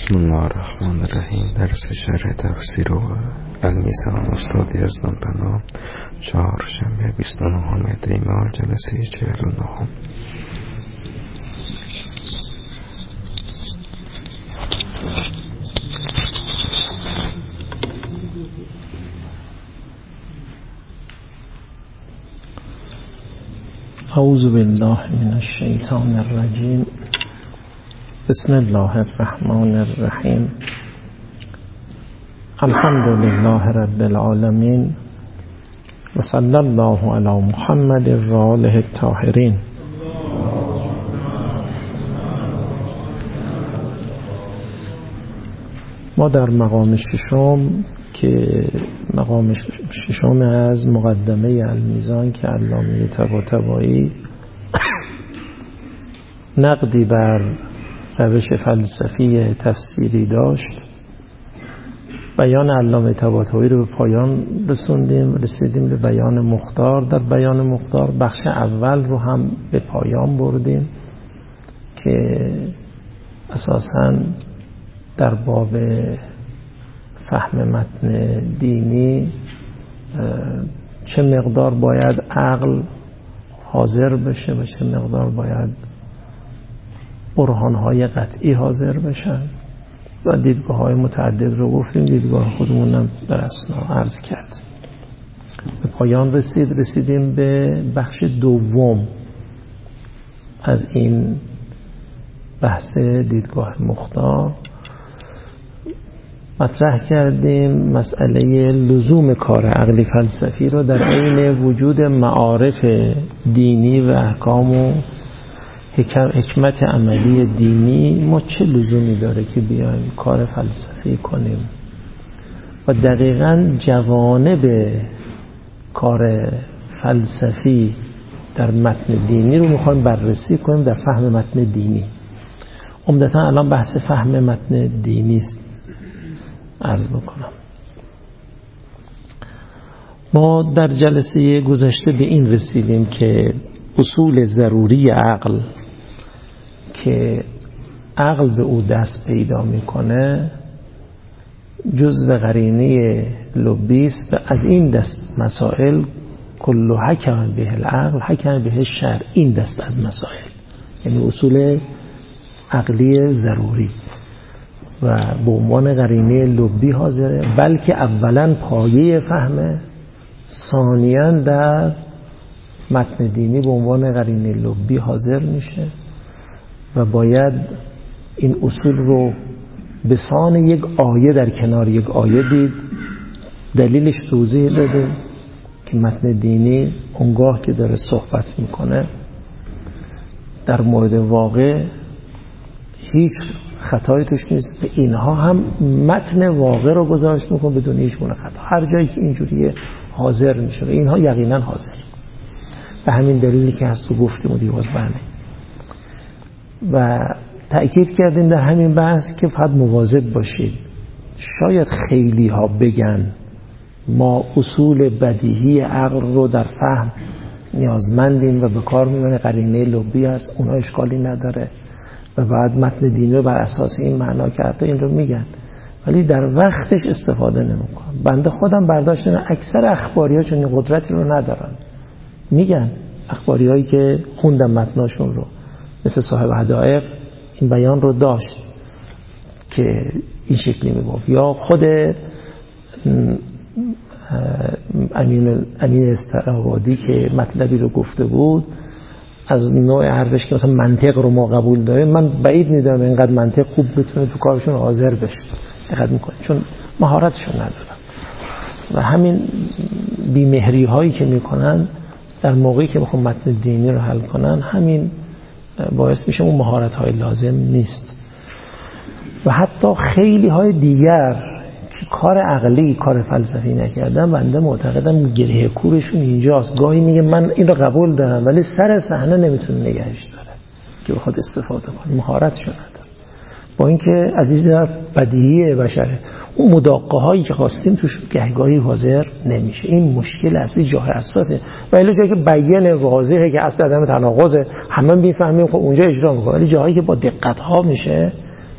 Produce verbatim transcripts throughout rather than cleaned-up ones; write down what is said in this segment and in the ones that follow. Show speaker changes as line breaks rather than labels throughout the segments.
بسم الله الرحمن الرحیم. درس شرح تفسیر و المیزان استاد یزدانپناه، چهارشنبه بیست و نهم دی ماه، جلسه چهل و نه.
اعوذ بالله من الشیطان الرجیم. بسم الله الرحمن الرحیم. الحمد لله رب العالمین و صلی الله علی محمد و آله الطاهرین. ما در مقام ششم که مقام ششم از مقدمه المیزان که علامه طباطبایی نقدی بر روش فلسفی تفسیری داشت، بیان علامه طباطبایی رو به پایان رسوندیم. رسیدیم به بیان مختار. در بیان مختار بخش اول رو هم به پایان بردیم که اساساً در باب فهم متن دینی چه مقدار باید عقل حاضر بشه و چه مقدار باید برهان‌های قطعی حاضر بشن و دیدگاه‌های متعدد رو گفتیم. دیدگاه خودمونم در اثنا عرض کرد. به پایان رسید. رسیدیم به بخش دوم از این بحث دیدگاه مختار. مطرح کردیم مسئله لزوم کار عقلی فلسفی رو در عین وجود معارف دینی و احکام و حکمت عملی دینی. ما چه لزومی داره که بیایم کار فلسفی کنیم و دقیقاً جوانب کار فلسفی در متن دینی رو میخوایم بررسی کنیم در فهم متن دینی. عمدتاً الان بحث فهم متن دینی است عرض بکنم. ما در جلسه گذشته به این رسیدیم که اصول ضروری عقل که عقل به او دست پیدا میکنه جزء قرینه لبی است و از این دست مسائل کل حکم به العقل حکم به الشرع. این دست از مسائل یعنی اصول عقلی ضروری و به عنوان قرینه لبی حاضره، بلکه اولا پایه فهمه، ثانیاً در متن دینی به عنوان قرینه لبی حاضر میشه و باید این اصول رو به سان یک آیه در کنار یک آیه دید. دلیلش توضیح داده که متن دینی اونگاه که داره صحبت میکنه در مورد واقع هیچ خطایی توش نیست، به اینها هم متن واقع رو گزارش میکنه بدون هیچ گونه خطا. هر جایی که اینجوریه حاضر میشه و اینها یقینا حاضر. به همین دلیلی که هست و گفتیم و دیواز بنه و تأکید کردیم در همین بحث که فقط مواظب باشید. شاید خیلی ها بگن ما اصول بدیهی عقل رو در فهم نیازمندیم و به کار میبریم، قرینه لبی است، اونها اشکالی نداره و بعد متن دینی رو بر اساس این معنا کرده این رو میگن، ولی در وقتش استفاده نمیکنن. بنده خودم برداشتن اکثر اخباری ها چون این قدرتی رو ندارن. میگن اخباری هایی که خوندم متناشون رو مثل صاحب حدائق این بیان رو داشت که این شکلی میگفت، یا خود امین امین استرابادی که مطلبی رو گفته بود از نوع حرفش که مثلا منطق رو ما قبول داریم. من بعید میدونم اینقدر منطق خوب بتونه تو کارشون حاضر بشه، دقت میکنه چون مهارتشون ندارن و همین بیمهری هایی که میکنن در موقعی که بخوام متن دینی رو حل کنن همین باعث میشه اون مهارت های لازم نیست. و حتی خیلی های دیگر که کار عقلی کار فلسفی نکردن، بنده معتقدم گره کورشون اینجاست. گاهی میگه من این رو قبول دارم ولی سر صحنه نمیتونه نگهش داره که بخواد استفاده کنه، مهارتشو نداره. با اینکه از این طرف بدیهی بشره اون مداقه هایی که خواستیم توش گهگاهی حاضر نمیشه. این مشکل اصلی جای اساسه و الا جایی که بیان واضحه که اصل عدم تناقضه همه میفهمیم خب اونجا اجرا میکنه، ولی جایی که با دقت ها میشه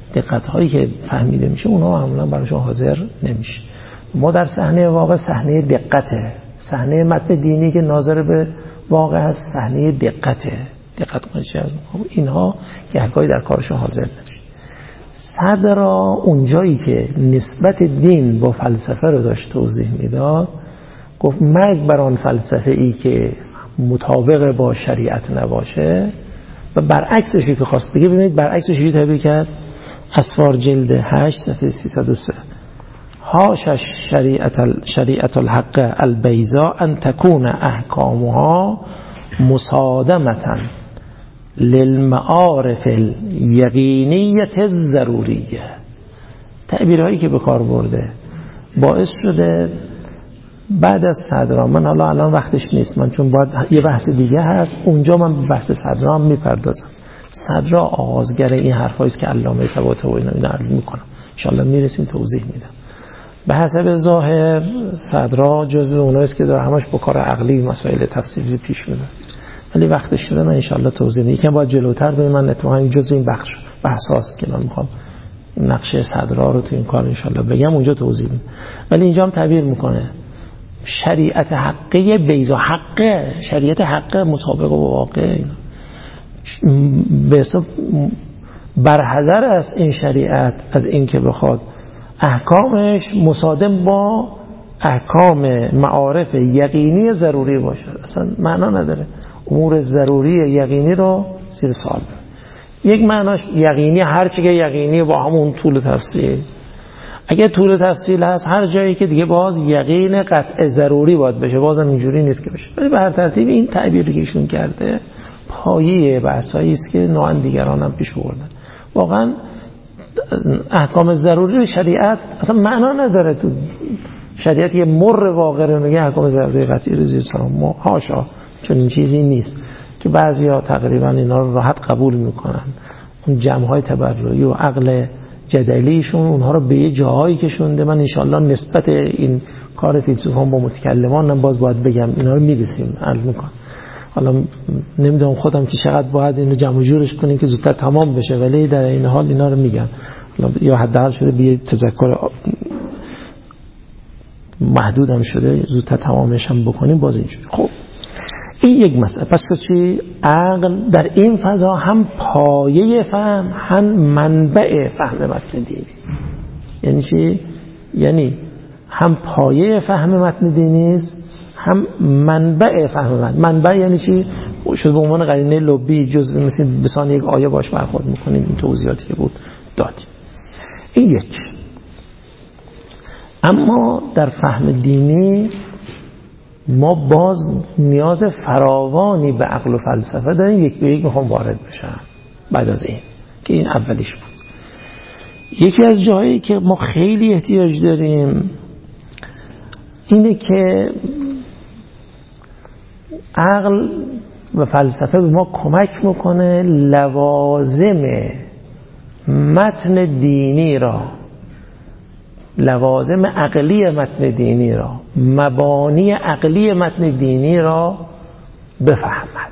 دقت هایی که فهمیده میشه اونها معمولا براشون حاضر نمیشه. ما در صحنه واقع صحنه دقته، صحنه متن دینی که ناظر به واقع هست صحنه دقته. دقت کنید اینها گهگاهی در کارشون حاضر نمیشه. صدرا اونجایی که نسبت دین با فلسفه رو داشت توضیح میداد گفت مرگ بر آن فلسفه ای که مطابق با شریعت نباشه، و برعکسش که خواست بگه. ببینید برعکسش چی تعبیر کرد؟ اسفار جلد هشت صفحه سیصد و سه هاش شریعت شریعت الحق البیضاء ان تكون احکامها مصادمة للمعارف الیقینیة الضروریه. تعبیرهایی که به کار برده باعث شده بعد از صدرا، من حالا الان وقتش نیست، من چون باید یه بحث دیگه هست اونجا من به بحث صدرا هم میپردازم. صدرا آغازگر این حرفایی است که علامه طباطبایی و اینا اینا عرض میکنم، ان شاء الله میرسیم توضیح میدم. به حسب ظاهر صدرا جزو اونایی است که داره همش با کار عقلی مسائل تفسیری پیش میره، ولی وقتش شده من ان شاء الله توضیح میدم. یکم باید جلوتر بریم، من اتفاقا جزو این بخش بحث هاست که من میخوام نقشه صدرا رو تو این کار ان شاء الله بگم، اونجا توضیح میدم. ولی اینجا هم تعبیر میکنه شریعت حقه بیضا، حقه شریعت حقه مطابق با واقع، به حساب برحذر است این شریعت از این که بخواد احکامش مصادم با احکام معارف یقینی ضروری باشه. اصلا معنا نداره امور ضروری یقینی رو زیر سوال بره. یک معناش یقینی هر چی که یقینی با همون طول تفصیل، اگه طول تفصیل هست هر جایی که دیگه باز یقین قطع ضروری باید بشه، بازم اینجوری نیست که بشه. ولی به هر ترتیب این تعبیری که ایشون کرده پایه بحثایی است که نوعا دیگران هم پیش بردن. واقعا احکام ضروری شریعت اصلا معنا نداره. تو شریعت یه مر واقع رو میگه احکام ضروری قطعی رو زیر سوال، ما هاشا چون این چیزی نیست که بعضیا تقریبا اینا رو راحت قبول میکنن. اون جمع‌های تبرعی و عقل جدلیشون اونها رو به یه جاهایی کشونده. من انشالله نسبت این کار فیلسوفان با متکلمان هم باز باید بگم، اینا رو میرسیم عرض میکنم. حالا نمیدونم خودم که چقدر باید اینو جمع جورش کنیم که زودتر تمام بشه، ولی در این حال اینا رو میگم یا حداقل شده به تذکر محدودم شده زودتر تمامش هم بکنیم باز اینجوری. خب این یک مسئله. پس چی؟ عقل در این فضا هم پایه فهم هم منبع فهم متن دینی. یعنی چی؟ یعنی هم پایه فهم متن دینی است هم منبع فهم متن. منبع یعنی چی؟ شد به عنوان قرینه لبی جزء مثل بسان یک آیه باش برخورد میکنیم. این توضیحاتی که بود دادیم. این یک. اما در فهم دینی ما باز نیاز فراوانی به عقل و فلسفه داریم. یک به یک میخوام وارد بشم بعد از این که این اولیش بود. یکی از جاهایی که ما خیلی احتیاج داریم اینه که عقل و فلسفه به ما کمک میکنه لوازم متن دینی را، لوازم عقلی متن دینی را، مبانی عقلی متن دینی را بفهمد.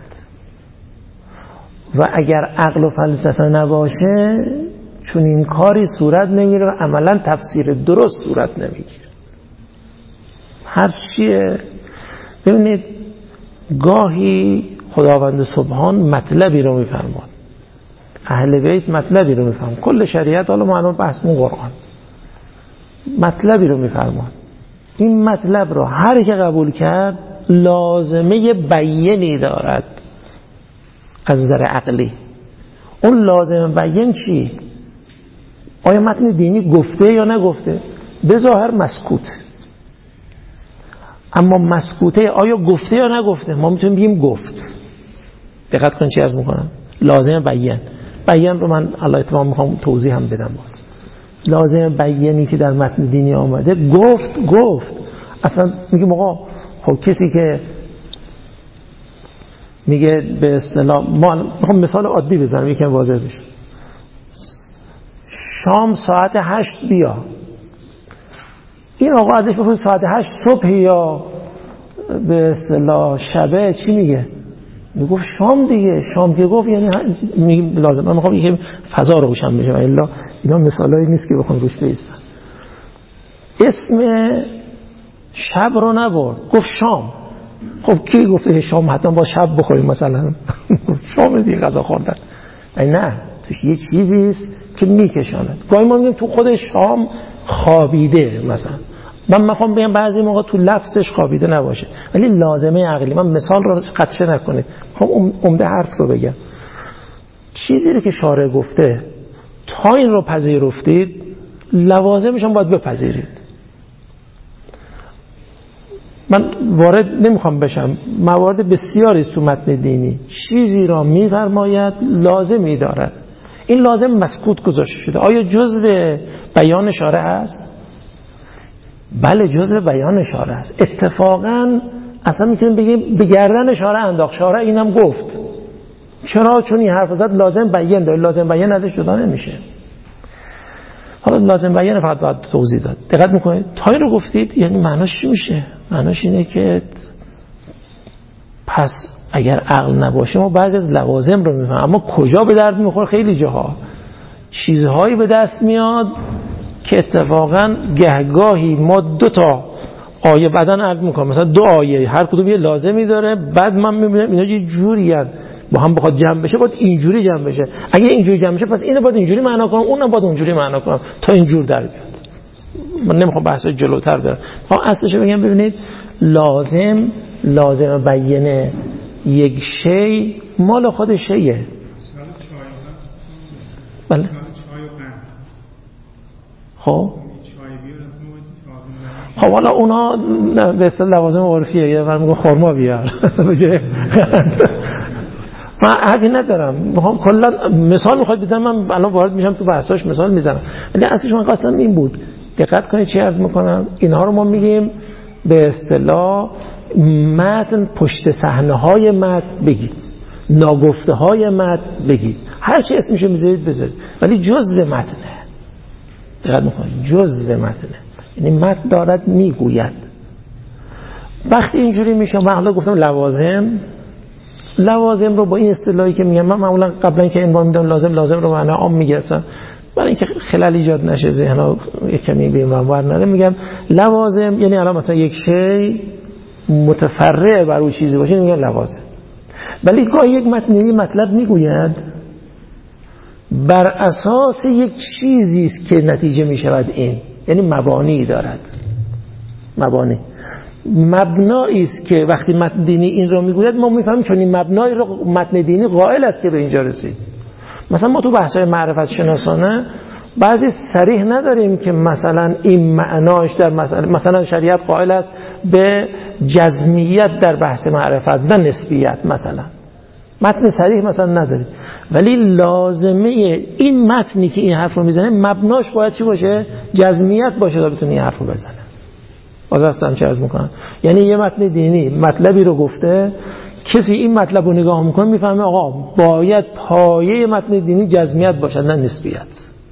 و اگر عقل و فلسفه نباشه چون این کاری صورت نمیگیره و عملا تفسیر درست صورت نمیگیره. هر چیه ببینید گاهی خداوند سبحان مطلبی رو میفرماد، اهل بیت مطلبی رو میفرماد، کل شریعت حالا ما الان بحثمون قرآن مطلبی رو میفرماد. این مطلب رو هر که قبول کرد لازمه بیانی دارد از نظر عقلی. اون لازمه بیان چی؟ آیا متن دینی گفته یا نگفته؟ به ظاهر مسکوت، اما مسکوته آیا گفته یا نگفته؟ ما میتونیم بگیم گفت. دقت کن چی عرض میکنم. لازمه بیان، بیان رو من الله اتمام میخوام توضیح هم بدم. باز لازم بیانی که در متن دینی آمده گفت گفت اصلا میگه آقا خب کسی که میگه به اصطلاح ما میخوام مثال عادی بزنم یکم واضح بشه، شام ساعت هشت بیا، این آقا عادش بفرد ساعت هشت صبح یا به اصطلاح شبه چی میگه؟ میگفت شام دیگه. شام که گفت یعنی میگیم لازم، من میخوام یه فضا رو روشن بشه، الا اینا مثالایی نیست که بخوام روش بیستن. اسم شب رو نبرد، گفت شام. خب کی گفته شام حتما با شب بخوریم مثلا؟ شام دیگه غذا خوردن. نه، توش یه چیزی است که میکشاند. گاهی ما میگیم تو خود شام خوابیده مثلا. من میخوام بگم بعضی موقع تو لفظش خوابیده نباشه، ولی لازمه عقلی. من مثال رو خدشه نکنید، میخوام عمده حرف رو بگم. چیزی که شارع گفته تا این رو پذیرفتید، لوازمش هم باید بپذیرید. من وارد نمیخوام بشم، موارد بسیاری است تو متن دینی چیزی را میفرماید لازمی دارد، این لازم مسکوت گذاشته شده. آیا جزء بیان شارع است؟ بله جزء بیان شارع است. اتفاقا اصلا میتونیم بگیم به گردن شارع انداخت. شارع اینم گفت. چرا؟ چون این حرف زد لازم بیان داره. لازم بیان ازش جدا نمیشه. حالا لازم بیان فقط باید توضیح داد. دقت میکنید تا این رو گفتید، یعنی معناش چی میشه؟ معناش اینه که پس اگر عقل نباشه ما بعضی از لوازم رو میفهمیم، اما کجا به درد میخوره؟ خیلی جاها چیزهایی به دست میاد که اتفاقا گهگاهی ما دو تا آیه بعدن عرض میکنم، مثلا دو آیه هر کدوم یه لازمی داره، بعد من میبینم اینا یه جوری هست با هم بخواد جمع بشه باید اینجوری جمع بشه، اگه اینجوری جمع بشه پس اینو باید اینجوری معنا کنم، اونم باید اونجوری معنا کنم تا اینجور در بیاد. من نمیخوام بحث جلوتر برم، میخوام اصلش بگم. ببینید لازم لازم بیانه یک شی مال خود شیه. بله خب خب حالا اونا به اصطلاح لوازم عرفیه، یه من میگم خرما بیار من حقی ندارم، میخوام کلا مثال میخواد بزنم، من الان وارد میشم تو بحثاش مثال میزنم، ولی اصلش من قصدم این بود. دقت کنید چی عرض میکنم. اینها رو ما میگیم به اصطلاح متن، پشت صحنه های متن بگید، ناگفته های متن بگید، هر چی اسمشو میذارید بذارید، ولی جزء متنه. دقت میکنید جزء متنه، یعنی متن دارد میگوید. وقتی اینجوری میشه معنا گفتم لوازم لوازم رو با این اصطلاحی که میگم، من معمولا قبلا اینکه عنوان میدم لازم لازم رو معنا عام میگرفتم برای اینکه خلل ایجاد نشه، ذهن‌ها یک کمی به منور نره، میگم لوازم یعنی الان مثلا یک شی متفرع بر اون چیزی باشه میگن لوازم. ولی گاهی یک متنی مطلب میگوید بر اساس یک چیزی است که نتیجه میشود این، یعنی مبانی دارد. مبانی مبنایی است که وقتی متن دینی این رو میگوید ما میفهمیم چون این مبنای رو متن دینی قائل است که به اینجا رسید. مثلا ما تو بحث‌های معرفت شناسانه بعضی صریح نداریم که مثلا این معناش در مثلا مثلا شریعت قائل است به جزمیت در بحث معرفت نه نسبیت، مثلا متن صریح مثلا نداریم، ولی لازمه این متنی که این حرف رو میزنه مبناش باید چی باشه؟ جزمیت باشه تا بتونه این حرف رو بزنه. باز هستم چه عرض میکنم، یعنی یه متن دینی مطلبی رو گفته، کسی این مطلب رو نگاه میکنه میفهمه آقا باید پایه متن دینی جزمیت باشد نه نسبیت.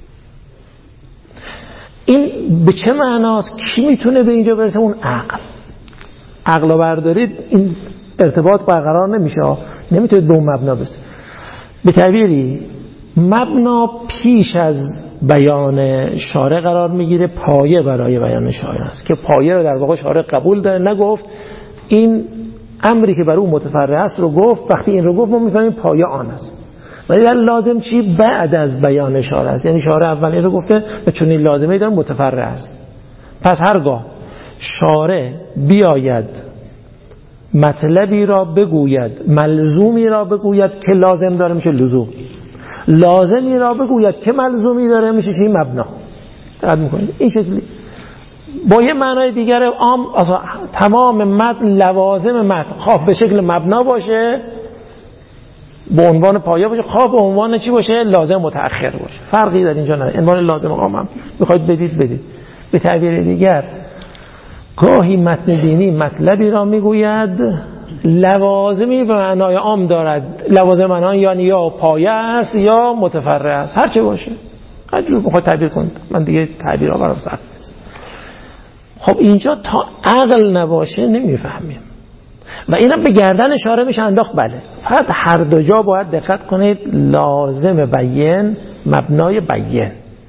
این به چه معناست؟ کی میتونه به اینجا برسه؟ اون عقل. عقل رو بردارید این ارتباط برقرار نمیشه، نمیتونید به اون مبنا برسید. به تعبیری مبنا پیش از بیان شارع قرار میگیره، پایه برای بیان شارع است که پایه رو در واقع شارع قبول داره، نگفت این امری که بر اون متفرع است رو گفت، وقتی این رو گفت ما میفهمیم پایه آن است. ولی در لازم چی؟ بعد از بیان شارع است، یعنی شارع اول این رو گفته و چون این لازمه داره متفرع است. پس هرگاه شارع بیاید مطلبی را بگوید، ملزومی را بگوید که لازم داره میشه لزوم، لازمی را بگوید که ملزومی داره میشه چی؟ مبنا. دقت میکنید این شکلی با یه معنای دیگر عام تمام متن لوازم متن خواه به شکل مبنا باشه به عنوان پایه باشه، خواه به عنوان چی باشه؟ لازم متأخر باشه. فرقی در اینجا نداره. عنوان لازم عام هم میخواید بدید بدید. به تعبیر دیگر گاهی متن دینی مطلبی را میگوید لوازمی به معنای عام دارد، لوازم معنای یعنی یا پایه است یا متفرع است، هر چه باشه هر جور بخواد تعبیر کنید، من دیگه تعبیرها برام سخت. خب اینجا تا عقل نباشه نمیفهمیم. و اینم به گردن اشاره میشه انداخت. بله، فقط هر دو جا باید دقت کنید. لازم بیان مبنای بیان،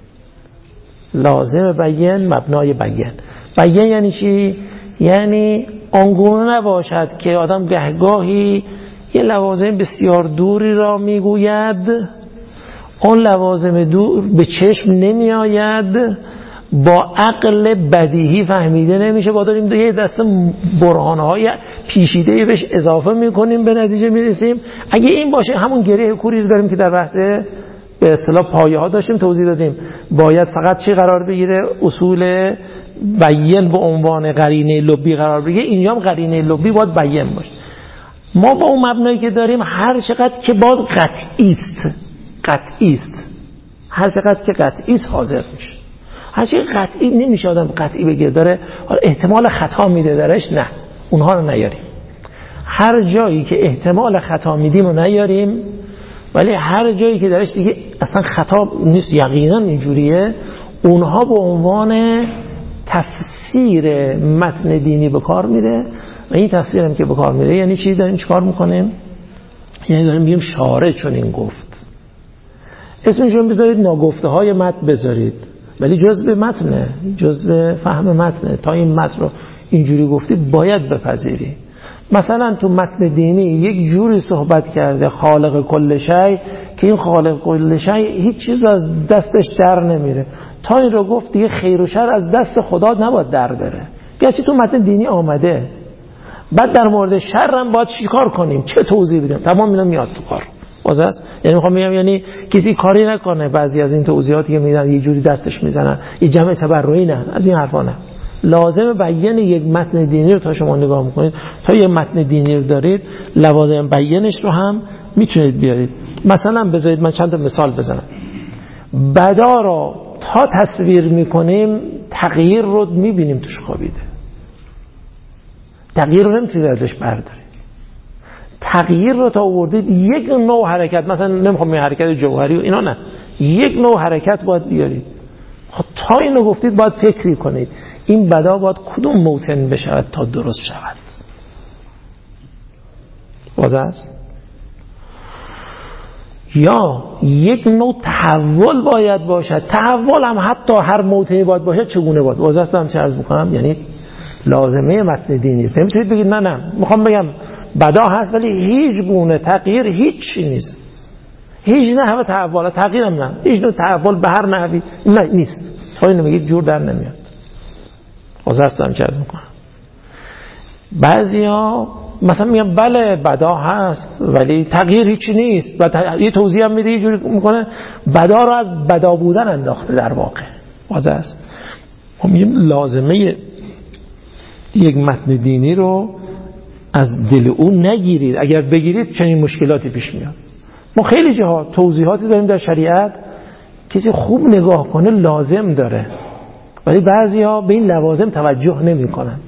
لازم بیان مبنای بیان. بیان یعنی چی؟ یعنی آنگونه نباشد که آدم گهگاهی یه لوازم بسیار دوری را میگوید، اون لوازم دور به چشم نمی آید، با عقل بدیهی فهمیده نمیشه، با داریم یه دسته برهانهای پیشیده بهش اضافه میکنیم، به نتیجه میرسیم. اگه این باشه همون گره کوری رو داریم که در بحث به اصطلاح پایه ها داشتیم توضیح دادیم. باید فقط چی قرار بگیره؟ اصول بیان به عنوان قرینه لبی قرار بگیره. اینجا هم قرینه لبی باید بیان باشه. ما با اون مبنایی که داریم هر چقدر که باز قطعی است، قطعی است، هر چقدر که قطعی است حاضر میشه. هر چقدر قطعی نمیشه آدم قطعی بگه، داره احتمال خطا میده درش، نه اونها رو نیاریم. هر جایی که احتمال خطا میدیم رو نیاریم، ولی هر جایی که درش دیگه اصلا خطا نیست یقینا اینجوریه، اونها به عنوان تفسیر متن دینی به کار میره. و این تفسیر هم که به کار میره یعنی چی؟ داریم چیکار میکنیم؟ یعنی داریم میگیم شارع چون این گفت. اسمشون بذارید ناگفته های متن بذارید، ولی جزء متنه، جزء فهم متنه. تا این متن رو اینجوری گفتی باید بپذیری. مثلا تو متن دینی یک جوری صحبت کرده خالق کل شی که این خالق کل شی هیچ چیز از دستش در نمیره. تا این رو گفت دیگه خیر و شر از دست خدا نباید در بره، گرچه تو متن دینی آمده. بعد در مورد شر هم باید چیکار کنیم، چه توضیح بدیم، تمام اینا میاد تو کار. واضح است؟ یعنی میخوام بگم یعنی کسی کاری نکنه بعضی از این توضیحاتی که میدن یه جوری دستش میزنن، یه جمع تبرعی نه، از این حرفا نه. لازم بیان یک متن دینی رو تا شما نگاه میکنید، تا یه متن دینی رو دارید، لوازم بیانش رو هم میتونید بیارید. مثلا بذارید من چند تا مثال بزنم. بدا رو تا تصویر میکنیم تغییر رو میبینیم توش خوابیده، تغییر رو نمیتونید ازش بردارید. تغییر رو تا آوردید یک نوع حرکت، مثلا نمیخوام این حرکت جوهری و اینا، نه، یک نوع حرکت باید بیارید. خب تا اینو گفتید باید فکری کنید این بدا باید کدوم موطن بشود تا درست شود. واضح است؟ یا یک نوع تحول باید باشد. تحول هم حتی هر موطنی باید باشد. چگونه باید؟ واضح است هم چه عرض میکنم؟ یعنی لازمه متن دینی است. نمیتونید بگید نه نه میخوام بگم بدا هست ولی هیچ گونه تغییر هیچی نیست، هیچ نحوه تحول، تغییر هم نه، هیچ نوع تحول به هر نحوی نه نیست. تا اینو میگید جور در نمیاد. واضح است هم چه عرض میکنم؟ بعضیا مثلا میگن بله بدا هست ولی تغییر هیچی نیست، و یه توضیح هم میده یه جوری میکنه بدا رو از بدا بودن انداخته در واقع. واضح است؟ ما میگیم لازمه یک متن دینی رو از دل اون نگیرید، اگر بگیرید چنین مشکلاتی پیش میاد. ما خیلی جاها توضیحاتی داریم در شریعت، کسی خوب نگاه کنه لازم داره، ولی بعضیا به این لوازم توجه نمی کنن.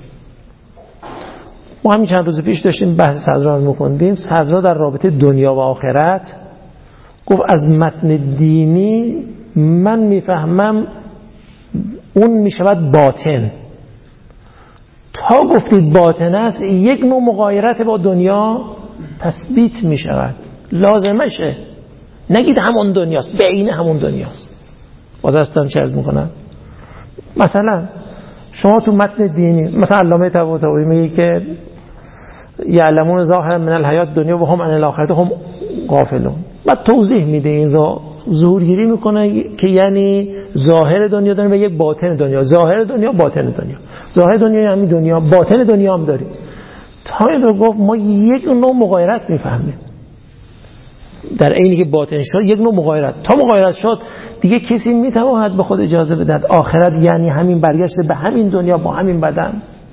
ما همین چند روز پیش داشتیم بحث صدرا رو می‌خوندیم. صدرا در رابطه دنیا و آخرت گفت از متن دینی من میفهمم اون میشود باطن. تا گفتید باطن است یک نوع مغایرت با دنیا تثبیت میشود، لازمشه. نگید همون دنیاست، بعینه همون دنیاست. واضح است چه عرض میکنم؟ مثلا شما تو متن دینی مثلا علامه طباطبایی میگه که یعلمون ظاهرا من الحیات دنیا و هم عن الاخره هم غافلون. بعد توضیح میده این رو، ظهورگیری میکنه که یعنی ظاهر دنیا داریم و یک باطن دنیا. ظاهر دنیا باطن دنیا، ظاهر دنیا همین دنیا، باطن دنیا هم داریم. تا این رو گفت ما یک نوع مغایرت میفهمیم در عینی که باطن شد، یک نوع مغایرت. تا مغایرت شد دیگه کسی میتواند به خود اجازه بدهد آخرت یعنی همین برگشت به همین دنیا با همین بدن،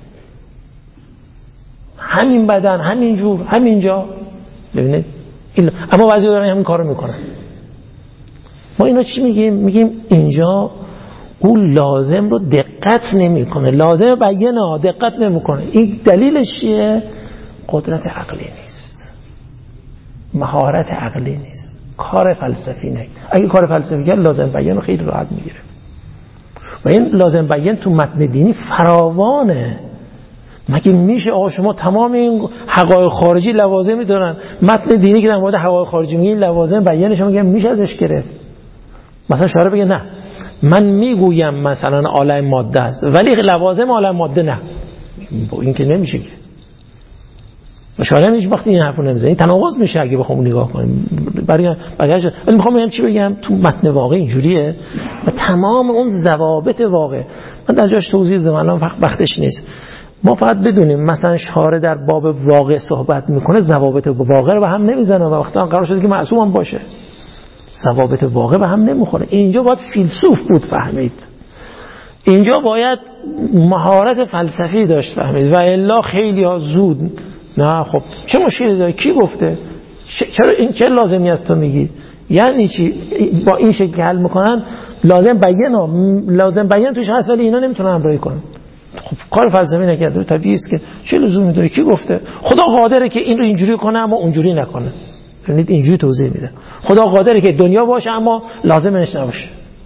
همین بدن، همین جور، همین جا. ببینید اما بعضی دارن همین کارو میکنن. ما اینا چی میگیم؟ میگیم اینجا او لازم رو دقت نمیکنه، لازم بیانه دقت نمیکنه. این دلیلش چیه؟ قدرت عقلی نیست، مهارت عقلی نیست، کار فلسفی نه. اگه کار فلسفی کرد لازم بیان خیلی راحت میگیره. و این لازم بیان تو متن دینی فراوانه. مگه میشه آقا شما تمام این حقایق خارجی لوازمی دارن، متن دینی که در مورد حقایق خارجی میگه لوازم بیانش میگه میشه ازش گرفت؟ مثلا شارع بگه نه من میگویم مثلا عالم ماده است ولی لوازم عالم ماده نه، این که نمیشه که. شارع هیچ وقت این حرفو نمیزنه، این تناقض میشه اگه بخوام نگاه کنیم. برای بقیه‌اش ولی میخوام بگم چی بگم، تو متن واقع اینجوریه و تمام اون ضوابط واقع من در جاش توضیح دادم، الان وقت وقتش نیست. ما فقط بدونیم مثلا شارع در باب واقع صحبت میکنه، ضوابط واقع رو به هم نمیزنه و وقتا قرار شده که معصوم هم باشه، ضوابط واقع به هم نمیخوره. اینجا باید فیلسوف بود فهمید، اینجا باید مهارت فلسفی داشت فهمید و الا خیلی ها زود نه خب چه مشکلی داره، کی گفته، چرا این چه لازمی است تو میگی، یعنی چی با این شکل حل میکنن، لازم بیان ها لازم بیان توش هست ولی اینا نمیتونن همراهی کنن. خب کار فلسفی نکرده، طبیعی است که چه لزومی داره، کی گفته خدا قادره که این رو اینجوری کنه اما اونجوری نکنه. ببینید اینجوری توضیح میده، خدا قادره که دنیا باشه اما لازمش نباشه.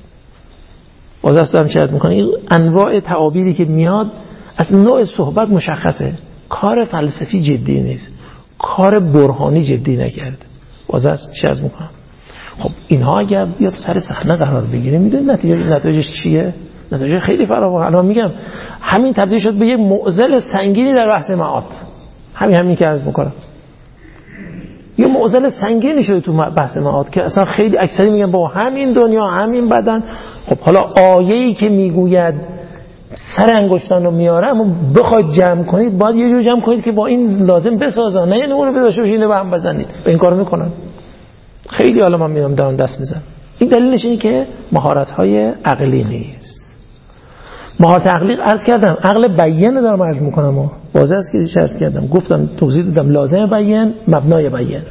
باز اصلا چرت میکنه این انواع تعابیری که میاد از نوع صحبت مشخصه. کار فلسفی جدی نیست، کار برهانی جدی نکرده. باز است چرت میکنم. خب اینها اگر بیاد سر صحنه قرار بگیره میدونید نتیجه نتایجش چیه؟ نتایج خیلی فراوان. الان میگم همین تبدیل شد به یه معضل سنگینی در بحث معاد. همین همین که عرض میکنم یه معضل سنگینی شده تو بحث معاد که اصلا خیلی اکثری میگن با همین دنیا همین بدن. خب حالا آیه‌ای که میگوید سر انگشتان رو میاره اما بخواید جمع کنید باید یه جور جمع کنید که با این لازم بسازن، نه یعنی اون رو بذاشته باشید اینو به هم بزنید. به این کارو میکنن خیلی. حالا من میرم دارم دست میزنم. این دلیلش اینه که مهارت‌های عقلی نیست. مهارت عقلی عرض کردم عقل بیان رو دارم عرض میکنم و واضح است که عرض کردم گفتم توضیح دادم لازم بیان مبنای بیان.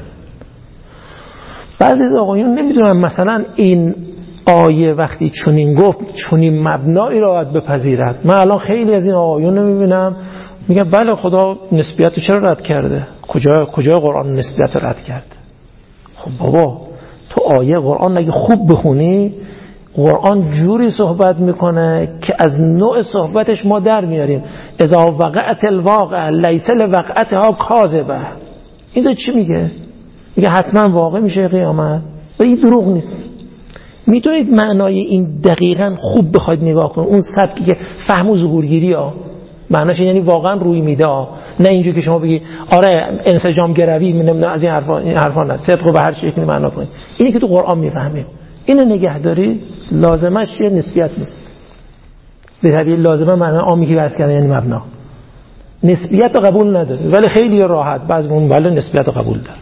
بعضی از آقایون نمیدونن مثلا این آیه وقتی چنین گفت چنین مبنایی را باید بپذیرد. من الان خیلی از این آقایون رو میبینم میگن بله خدا نسبیت رو چرا رد کرده، کجا کجا قرآن نسبیت رد کرد. خب بابا تو آیه قرآن اگه خوب بخونی قرآن جوری صحبت میکنه که از نوع صحبتش ما در میاریم. اذا وقعت الواقع لیس لوقعتها کاذبه. این دو چی میگه؟ میگه حتما واقع میشه قیامت و این دروغ نیست. میتونید معنای این دقیقاً خوب بخواید نگاه کنید اون سبکی که فهم و ظهورگیری ها معناش یعنی واقعا روی میده ها. نه اینجوری که شما بگی آره انسجام گروی نمیدونم از این حرفا این حرفا نه صدق رو به هر شکلی معنا کنید. اینی که تو قرآن میفهمیم اینو نگهداری لازمش یه نسبیت نیست. به طبیعه لازمه معنی عامی که بحث کردن یعنی مبنا. نسبیت رو قبول نداره ولی خیلی راحت بعضیمون ولی نسبیت رو قبول داره.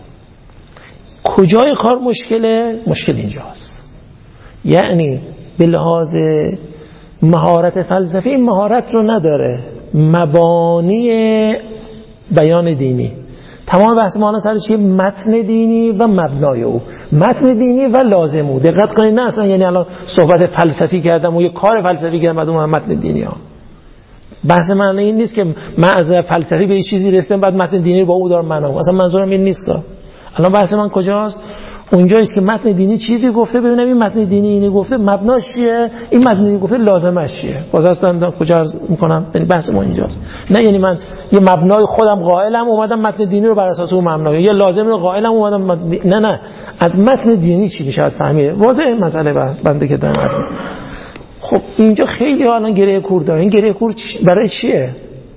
کجای کار مشکله؟ مشکل اینجاست. یعنی به لحاظ مهارت فلسفی این مهارت رو نداره. مبانی بیان دینی تمام بحث ما الان سر چیه؟ متن دینی و مبنای او، متن دینی و لازم او. دقت کنید نه اصلا یعنی الان صحبت فلسفی کردم و یه کار فلسفی کردم بعد اون متن دینی ها. بحث من این نیست که من از فلسفی به یه چیزی رسیدم بعد متن دینی با او دارم معنا. اصلا منظورم این نیست. الان بحث من کجاست؟ اونجاییست که متن دینی چیزی گفته ببینم این متن دینی اینی گفته مبناش چیه، این متن دینی گفته لازمش چیه. باز اصلا کجا میکنم یعنی بحث ما اینجاست. نه یعنی من یه مبنای خودم قائلم اومدم متن دینی رو بر اساس اون مبنا، یا لازم رو قائلم اومدم متن دی... نه نه از متن دینی چی میشه فهمید. واضحه مسئله بنده که دارم. خب اینجا خیلی الان گره کور داره. این گره کور برای چیه؟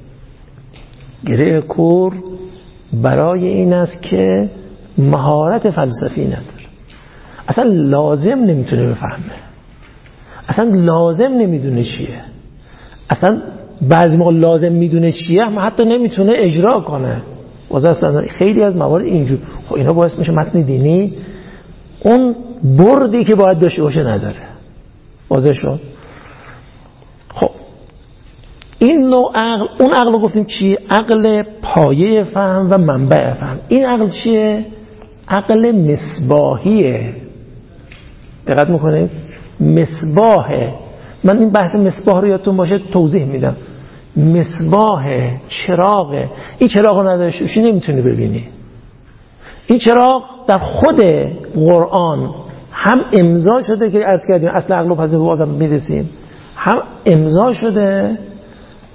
گره کور برای این است که مهارت فلسفی نداره، اصلا لازم نمیتونه بفهمه، اصلا لازم نمیدونه چیه، اصلا بعضی موقع لازم میدونه چیه اما حتی نمیتونه اجرا کنه. واسه اصلا خیلی از موارد اینجور. خب اینا باعث میشه متن دینی اون بردی که باید داشته باشه نداره. واضح شد؟ خب این نوع عقل، اون عقل رو گفتیم چی؟ عقل پایه فهم و منبع فهم. این عقل چیه؟ عقل مصباحیه. دقت میکنید؟ مصباحه. من این بحث مصباح رو یادتون باشه توضیح میدم. مصباح چراغه. این چراغ رو نداشته باشی نمیتونی ببینی. این چراغ در خود قرآن هم امضا شده که عرض کردیم اصل عقل و پذیر بازم میرسیم، هم امضا شده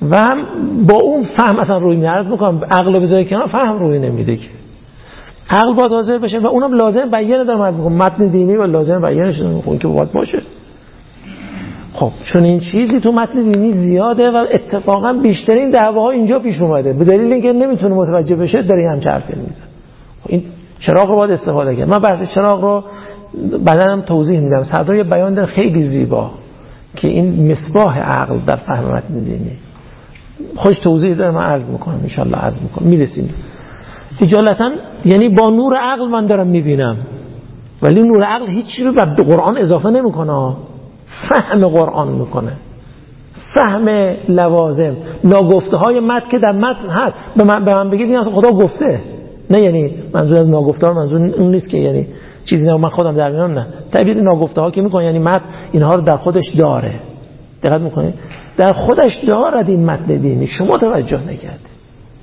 و هم با اون فهم اصلا روی نمیاد. میکنم عقل بذاری کنار، فهم روی نمیده که عقل باید حاضر بشه و اونم لازم بیان داره. میگم متن دینی و لازم بیانش اون که باید باشه. خب چون این چیزی تو متن دینی زیاده و اتفاقا بیشترین دعواها اینجا پیش اومده، به دلیل اینکه نمیتونه متوجه بشه داره همچه حرفی میزنه. این چراغ رو باید استفاده کرد. من بحث چراغ رو بعداً توضیح میدم. صدر یه بیان داره خیلی زیبا که این مصباح عقل در فهم متن دینی، خوش توضیح داره، من عرض میکنم ان شاء الله، عرض میکنم میرسیم. اجالتا یعنی با نور عقل من دارم میبینم، ولی نور عقل هیچ چیزی رو به قرآن اضافه نمیکنه، فهم قرآن میکنه، فهم لوازم ناگفته های متن که در متن هست. به من, به من بگید این اصلا خدا گفته، نه یعنی منظور از ناگفته ها منظور اون نیست که یعنی چیزی نه من خودم در میانم، نه تعبیر ناگفته ها که میکنه یعنی متن اینها رو در خودش داره. دقت میکنید در خودش دارد این متن دینی، شما توجه نکردید.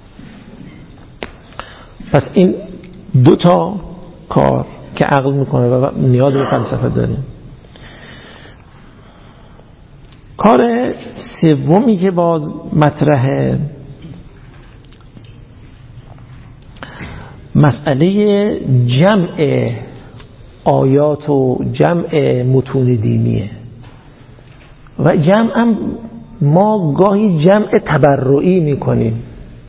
پس این دو تا کار که عقل میکنه و نیاز به فلسفه داریم. کار سومی که باز مطرحه مسئله جمع آیات و جمع متون دینیه. و جمع هم ما گاهی جمع تبرعی میکنیم،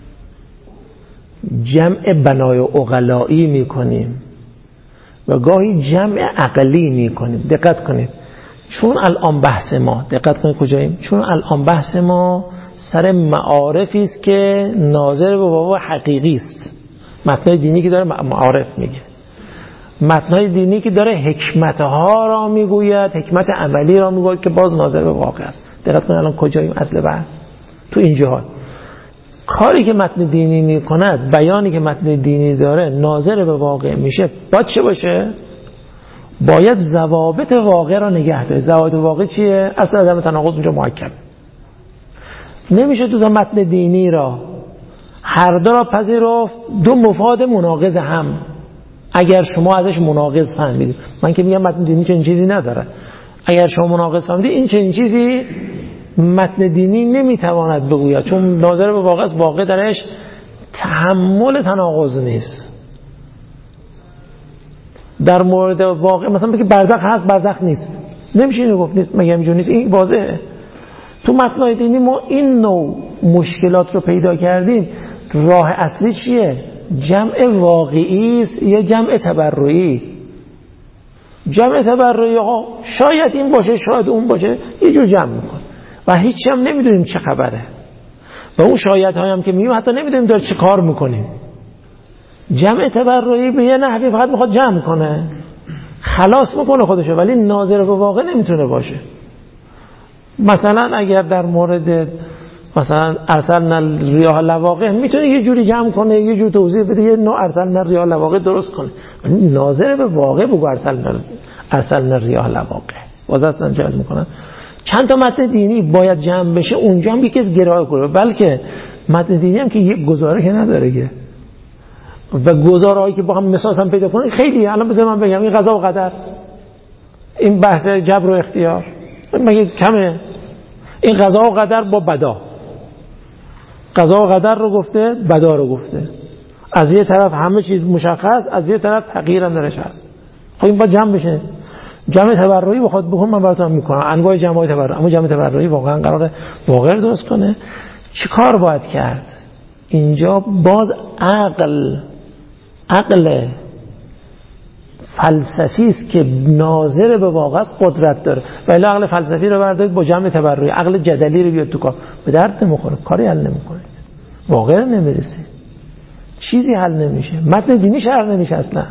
جمع بنای عقلائی میکنیم و گاهی جمع عقلی میکنیم. دقت کنید چون الان بحث ما دقت کنید کجاییم؟ چون الان بحث ما سر معارفی است که ناظر به باب حقیقی است. متنای دینی که داره معارف میگه، متنای دینی که داره حکمتها را میگوید، حکمت عملی را میگوید که باز ناظر به واقع است. دقت کنید الان کجاییم؟ اصل بحث تو این جهات. کاری که متن دینی میکند، بیانی که متن دینی داره ناظر به واقع میشه، باید چه باشه؟ باید ضوابط واقع را نگه داره. ضوابط واقع چیه؟ اصل عدم تناقض اونجا محکم. نمیشه تو متن دینی را هر دو را پذیرفت، دو مفاد مناقض هم اگر شما ازش مناقض فهمیدید. من که میگم متن دینی چنین چیزی نداره، اگر شما مناقض فهمیدید این چنین چیزی متن دینی نمیتواند بگوید، چون ناظر به واقع است، واقع درش تحمل تناقض نیست. در مورد واقع مثلا بگی برزخ هست برزخ نیست، نمیشه اینو گفت نیست، مگه اینجوری نیست؟ این واضحه. تو متنای دینی ما این نوع مشکلات رو پیدا کردیم. راه اصلی چیه؟ جمع واقعی است یا جمع تبرعی؟ جمع تبرعی ها شاید این باشه شاید اون باشه، یه جور جمع میکن و هیچ هم نمیدونیم چه خبره. و اون شاید هایم که میگیم حتی نمیدونیم داره چه کار میکنیم. جمع تبرعی به یه نحوی فقط میخواد جمع کنه، خلاص میکنه خودشو، ولی ناظر به واقع نمیتونه باشه. مثلا اگر در مورد مثلا ارسلنا الریاح لواقح میتونه یه جوری جمع کنه، یه جور توضیح بده، یه نوع ارسلنا الریاح لواقح درست کنه، ولی ناظر به واقع بگو ارسلنا ارسلنا الریاح لواقح واضح اصلا جایز میکنن. چند تا متن دینی باید جمع بشه، اونجا هم یکی گرای کنه، بلکه متن دینی هم که یک گزاره که نداره که و گزارهایی که با هم مثال هم پیدا کنه خیلی. الان بذار من بگم این قضا و قدر، این بحث جبر و اختیار مگه کمه؟ این قضا و قدر با بدا، قضا و قدر رو گفته، بدا رو گفته. از یه طرف همه چیز مشخص، از یه طرف تغییر هم درش هست. خب این باید جمع بشه. جمع تبرعی بخواد بکنم من براتون میکنم انواع جمع تبرعی، اما جمع تبرعی واقعا قراره واقع درست کنه. چه کار باید کرد؟ اینجا باز عقل عقل فلسفی است که ناظر به واقع است، قدرت داره. ولی عقل فلسفی رو بردارید با جمع تبرعی، عقل جدلی رو بیاد تو کار، به درد نمیخوره، کاری حل نمیکنید، واقعا نمیرسه، چیزی حل نمیشه، متن دینی شرح نمیشه اصلا.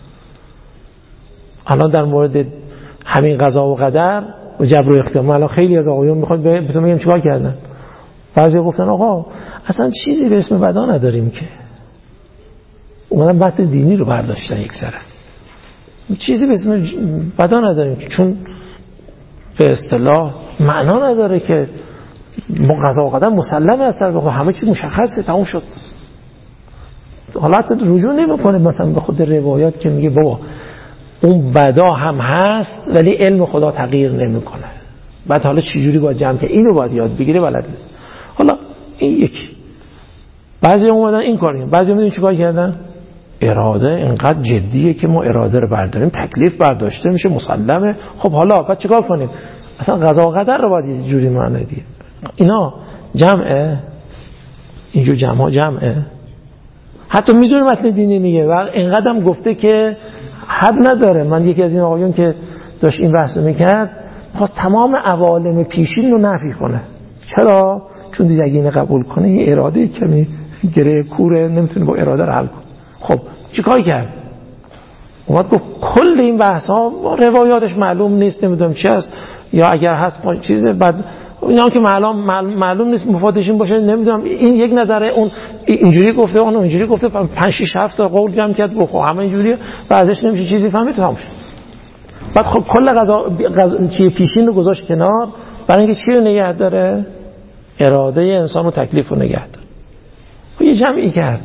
الان در مورد همین قضا و قدر و جبر و اختیار، الان خیلی از آقایون میخواد بهتون میگم چیکار کردن. بعضی گفتن آقا اصلا چیزی به اسم بدا نداریم که، اومدن متن دینی رو برداشتن یک سره، چیزی به اسم بدا نداریم که، چون به اصطلاح معنا نداره که قضا و قدر مسلمه است، همه چیز مشخصه، تموم شد. حالا حتی رجوع نمیکنه مثلا به خود روایات که میگه بابا اون بدا هم هست ولی علم خدا تغییر نمیکنه. بعد حالا چجوری باید جمع که اینو باید یاد بگیره بلد نیست. حالا این یکی. بعضی اومدن این کار کردن، بعضی میدونی چیکار کردن؟ اراده اینقدر جدیه که ما اراده رو برداریم، تکلیف برداشته میشه، مسلمه. خب حالا بعد چیکار کنیم؟ اصلا قضا و قدر رو باید یه جوری معنی دیگه. اینا جمعه، اینجور جمع ها جمعه. حتی میدونه متن دینی میگه و اینقدر هم گفته که حد نداره. من یکی از این آقایون که داشت این بحث میکرد خواست تمام عوالم پیشین رو نفی کنه. چرا؟ چون دیگه اگه اینو قبول کنه یه اراده کمی گره کوره، نمیتونه با اراده رو حل کنه. خب چیکار کرد؟ اومد گفت کل این بحث ها روایاتش معلوم نیست، نمیدونم چی است، یا اگر هست چیزه بعد اینا که معلوم معلوم نیست مفادش این باشه، نمیدونم این یک نظره، اون اینجوری گفته اون اینجوری گفته، پنج شش هفت تا قول جمع کرد بخو همه اینجوریه، بعضش نمیشه چیزی فهمید تمام شد. بعد خب کل قضا قضا چی پیشین رو گذاشت کنار برای اینکه چی رو نگه داره؟ اراده انسان و تکلیف رو نگه داره. خب یه جمعی کرد.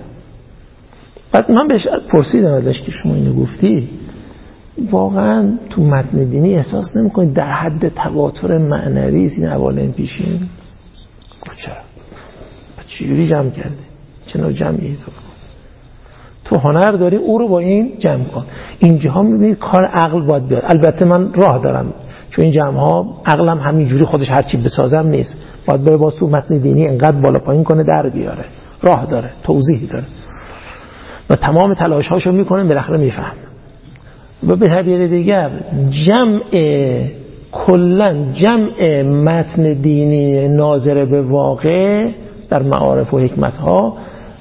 بعد من بهش پرسیدم ازش که شما اینو گفتی واقعا تو متن دینی احساس نمی‌کنید در حد تواتر معنوی است این عوالم پیشین؟ گفت چرا؟ چجوری جمع کردی؟ چه نوع جمعی تو؟ تو هنر داری او رو با این جمع کن. اینجاها می‌بینید کار عقل باید بیاد. البته من راه دارم چون این جمع‌ها عقلم همینجوری خودش هر چی بسازم نیست، باید بره باز تو متن دینی انقدر بالا پایین کنه در بیاره، راه داره، توضیح داره و تمام تلاش‌هاشو می‌کنه بالاخره میفهمه. و به تعبیر دیگر جمع کلن جمع متن دینی ناظر به واقع در معارف و حکمت‌ها،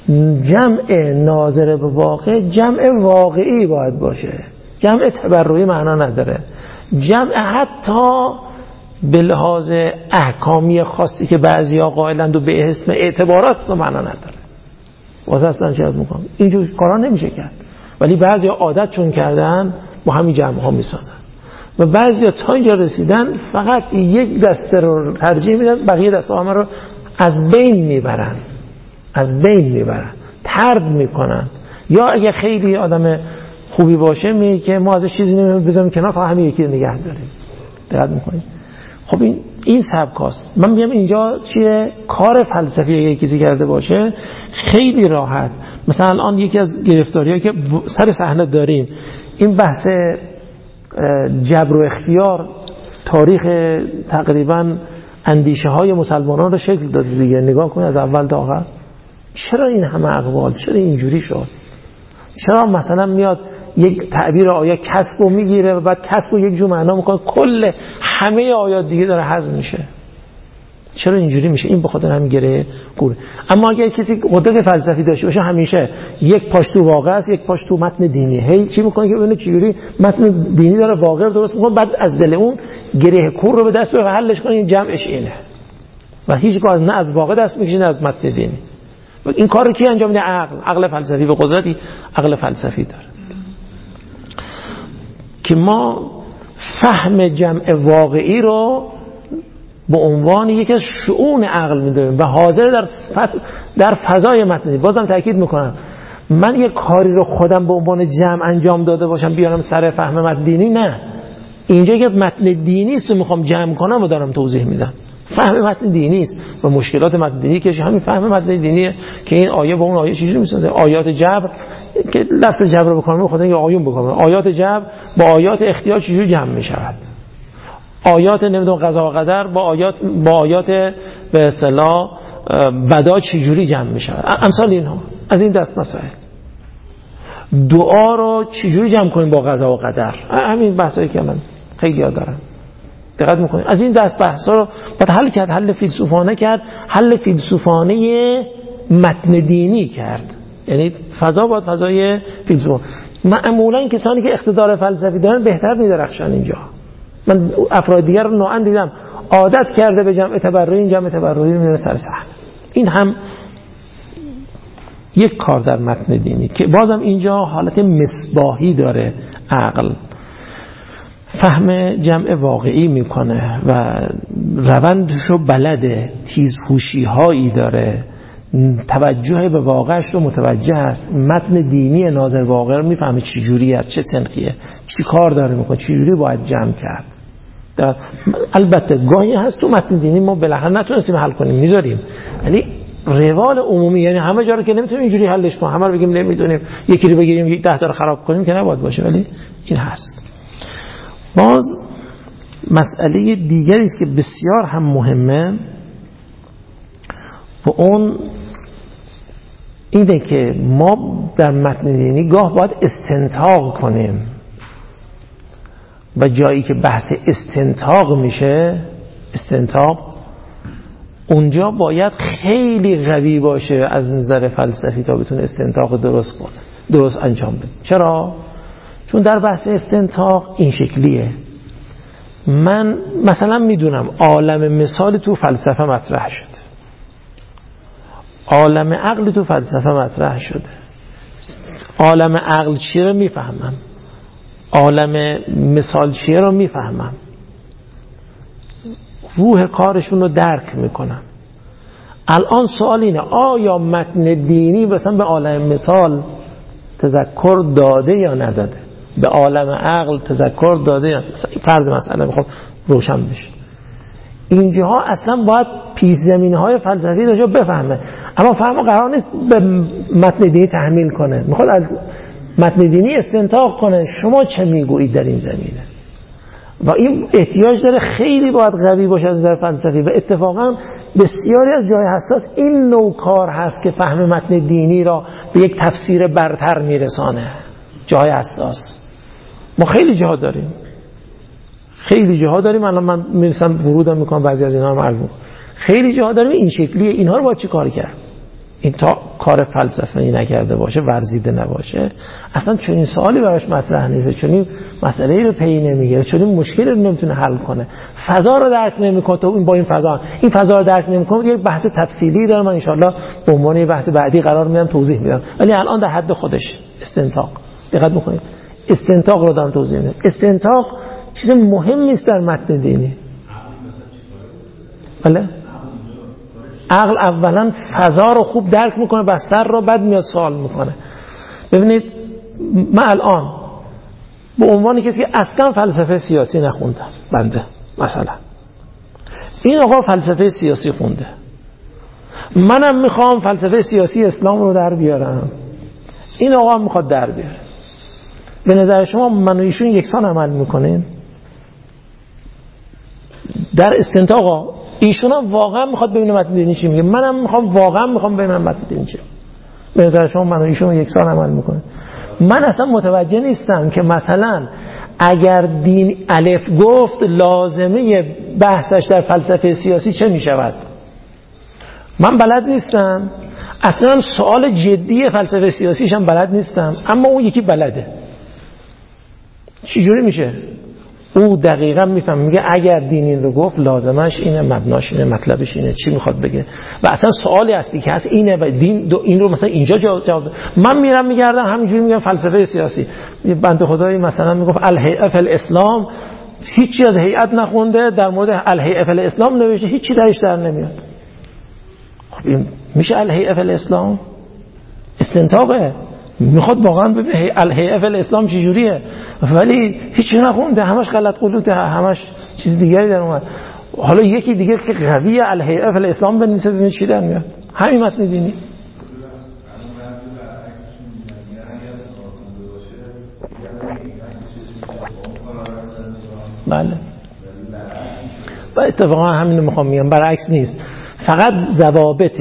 جمع ناظر به واقع جمع واقعی باید باشه، جمع تبرعی معنا نداره. جمع حتی به لحاظ احکامی خاصی که بعضیا قائلند و به اسم اعتبارات تو معنا نداره. واسه اصلا چه از میکنم اینجور کارا نمیشه کرد، ولی بعضیا عادت چون کردن با همین جمع ها میسازن و بعضیا تا اینجا رسیدن فقط یک دسته رو ترجیح میدن، بقیه دسته همه رو از بین میبرن از بین میبرن طرد میکنن. یا اگه خیلی آدم خوبی باشه میگه که ما ازش چیزی نمیدونیم بذاریم کنار فقط همین یکی رو نگه داریم. دقت میکنید؟ خب این این سبکاست. من میگم اینجا چیه؟ کار فلسفی اگه کسی کرده باشه خیلی راحت. مثلا الان یکی از گرفتاری‌ها که سر صحنه داریم این بحث جبر و اختیار تاریخ تقریبا اندیشه های مسلمانان رو شکل داده دیگه. نگاه کنید از اول تا آخر چرا این همه اقوال، چرا اینجوری شد؟ چرا مثلا میاد یک تعبیر آیه کسب رو میگیره و بعد کسب رو یک جو معنا میکنه، کل همه آیات دیگه داره حذف میشه؟ چرا اینجوری میشه؟ این به خاطر همین گره کوره. اما اگر کسی قدرت فلسفی داشته باشه همیشه یک پاش تو واقع است یک پاش تو متن دینی، هی چی میکنه که ببینه چجوری متن دینی داره واقع رو درست میکنه، بعد از دل اون گره کور رو به دست بگیره و حلش کنه. این جمعش اینه و هیچگاه نه از واقع دست میکشه نه از متن دینی. این کار رو کی انجام میده؟ عقل. عقل فلسفی به قدرتی عقل فلسفی داره که ما فهم جمع واقعی رو به عنوان یکی از شؤون عقل می‌دونیم و حاضر در در فضای متن. بازم تاکید میکنم من یک کاری رو خودم به عنوان جمع انجام داده باشم بیارم سر فهم متن دینی، نه. اینجا یک متن دینی است که میخوام جمع کنم و دارم توضیح میدم. فهم متن دینی است و مشکلات متن دینی که همین فهم متن دینیه که این آیه با اون آیه چجوری میسازه. آیات جبر که لفظ جبر رو بکنم بخاطر اینکه آیون بکنم، آیات جبر با آیات اختیار چجوری جمع میشود؟ آیات نمیدونم قضا و قدر با آیات با آیات به اصطلاح بدا چجوری جمع میشود؟ امثال اینها از این دست مسائل. دعا رو چجوری جمع کنیم با قضا و قدر؟ همین بحثایی که من خیلی یاد دارم. دقت میکنید از این دست بحثا رو باید حل کرد، حل فیلسوفانه کرد، حل فیلسوفانه متن دینی کرد. یعنی فضا باید فضای فیلسوف. معمولا کسانی که اقتدار فلسفی دارن بهتر میدرخشن اینجا. من افراد دیگر رو نوعا دیدم عادت کرده به جمع تبرعی، این جمع تبرعی رو میاره سر صحنه. این هم یک کار در متن دینی که بازم اینجا حالت مصباحی داره. عقل فهم جمع واقعی میکنه و روندشو بلده، تیزهوشی هایی داره، توجه به واقعش رو متوجه است. متن دینی ناظر واقع رو میفهمه چی جوری است، چه سنخیه، چی کار داره میکنه، چی جوری باید جمع کرد. البته گاهی هست تو متن دینی ما بالاخره نتونستیم حل کنیم میذاریم، ولی روال عمومی، یعنی همه جا رو که نمیتونیم اینجوری حلش کنیم، همه رو بگیم نمیدونیم، یکی رو بگیریم یک ده تا رو خراب کنیم که نباید باشه، ولی این هست. باز مسئله دیگری است که بسیار هم مهمه و اون اینه که ما در متن دینی گاه باید استنتاق کنیم و جایی که بحث استنتاق میشه، استنتاق اونجا باید خیلی قوی باشه از نظر فلسفی تا بتونه استنتاق درست کنه، درست انجام بده. چرا؟ چون در بحث استنتاق این شکلیه. من مثلا میدونم عالم مثال تو فلسفه مطرح شده، عالم عقل تو فلسفه مطرح شده. عالم عقل چیه رو میفهمم، عالم مثال چیه رو میفهمم، روح کارشون رو درک میکنم. الان سوال اینه آیا متن دینی مثلا به عالم مثال تذکر داده یا نداده، به عالم عقل تذکر داده یا فرض مسئله میخوام روشن بشه. اینجاها اصلا باید پیش زمینه های فلسفی راجع بفهمه، اما فهم قرار نیست به متن دینی تحمیل کنه، میخواد از متن دینی استنتاق کنه شما چه میگویید در این زمینه. و این احتیاج داره خیلی باید قوی باشه از نظر فلسفی و اتفاقا بسیاری از جای حساس این نوع کار هست که فهم متن دینی را به یک تفسیر برتر میرسانه. جای حساس ما خیلی جاها داریم، خیلی جاها داریم. الان من میرسم ورودم میکنم بعضی از اینا رو عرض میکنم، خیلی جاها داریم این شکلیه. اینها رو باید چی کار کرد؟ این تا کار فلسفی نکرده باشه، ورزیده نباشه، اصلا چنین سوالی براش مطرح نیست، چنین مسئله‌ای رو پی نمیگیره، چنین مشکلی رو نمیتونه حل کنه، فضا رو درک نمیکنه. تو این با این فضا این فضا رو درک نمیکنه. یک بحث تفصیلی داره، من ان شاءالله به عنوان بحث بعدی قرار میدم توضیح میدم، ولی الان در حد خودش استنتاق. دقت بکنید، استنتاق رو دارم توضیح میدم. استنتاق چیز مهمی است در متن دینی. بله، عقل اولا فضا رو خوب درک میکنه، بستر رو، بعد میاد سوال میکنه. ببینید من الان به عنوانی که اصلا فلسفه سیاسی نخوندم بنده، مثلا این آقا فلسفه سیاسی خونده، منم میخوام فلسفه سیاسی اسلام رو در بیارم، این آقا هم میخواد در بیاره. به نظر شما من و ایشون یکسان عمل میکنیم در استنتاق؟ ایشون هم واقعا میخواد ببینه متن دینی چی میگه، منم میخوام واقعا میخوام ببینم متن دینی چی. به نظر شما من و ایشون یکسان عمل میکنه؟ من اصلا متوجه نیستم که مثلا اگر دین الف گفت لازمه بحثش در فلسفه سیاسی چه میشود. من بلد نیستم، اصلا سوال جدی فلسفه سیاسیش هم بلد نیستم، اما اون یکی بلده. چی جوری میشه؟ او دقیقا میفهم، میگه اگر دین این رو گفت لازمش اینه، مبناش اینه، مطلبش اینه، چی میخواد بگه. و اصلا سوالی هستی که هست اینه و دین این رو مثلا اینجا جواب جواب. من میرم میگردم همینجوری میگم فلسفه سیاسی. بنده خدایی مثلا میگفت الهیئه فی الاسلام، هیچی از هیئت نخونده، در مورد الهیئه فی الاسلام نوشته، هیچی درش در نمیاد. خب این میشه الهیئه فی الاسلام؟ استنتاقه، میخواد واقعا ببینه الهیئه فی الاسلام چه جوریه، ولی هیچی نخونده، همش غلط قلوته، همش چیز دیگری در اومد. حالا یکی دیگه که قویه الهیئه فی الاسلام بنویسه ببینید چی در میاد. همین متن دینی. بله، و اتفاقا همین رو میخوام میگم، برعکس نیست، فقط ضوابط